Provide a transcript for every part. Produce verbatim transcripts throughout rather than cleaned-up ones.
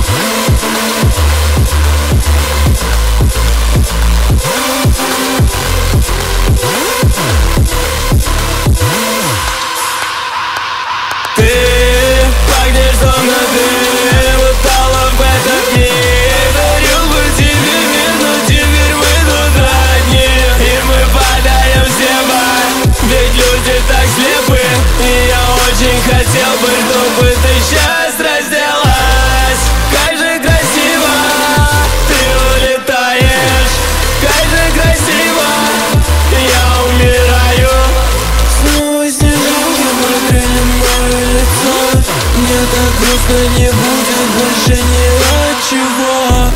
Хотел бы, чтобы ты сейчас разделась. Как же красиво ты улетаешь, как же красиво я умираю. Снова снежинки покрыли мое лицо. Мне так грустно, не будет больше ни от чего.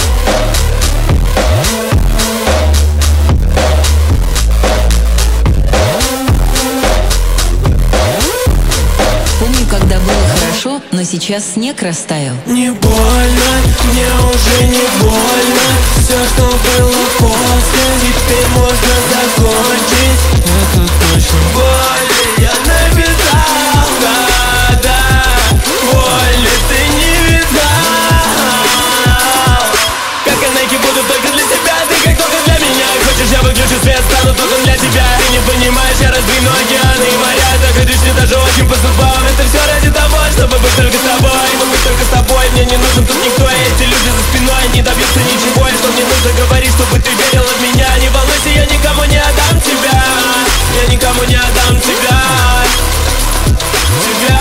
Когда было хорошо, но сейчас снег растаял. Не больно, мне уже не больно. Все, что было после, теперь можно закончить. Это точно. Боли я напитал, да, да. Боли ты не видал. Как канайки будут только для тебя, ты как только для меня. Хочешь, я выключу свет, стану только для тебя. Ты не понимаешь, я раздвину океаны и моря. Так ходишь мне даже очень по зубам. Это все ради того, чтобы быть только с тобой. Но быть только с тобой, мне не нужен тут никто. И эти люди за спиной не добьются ничего. И что мне нужно говорить, чтобы ты верила в меня. Не волнуйся, я никому не отдам тебя. Я никому не отдам тебя. Тебя.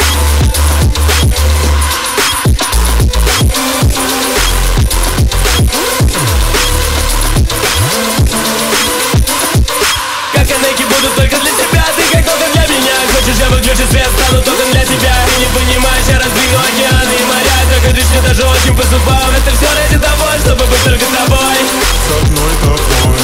Буду только для тебя, ты как только для меня. Хочешь, я выключу свет, стану только для тебя. Ты не понимаешь, я раздвину океаны и моря. Так ходишь мне даже очень по зубам. Это все ради того, чтобы быть только с тобой. С одной тобой.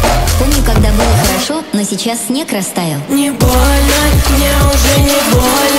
Но сейчас снег растаял. Не больно, мне уже не больно.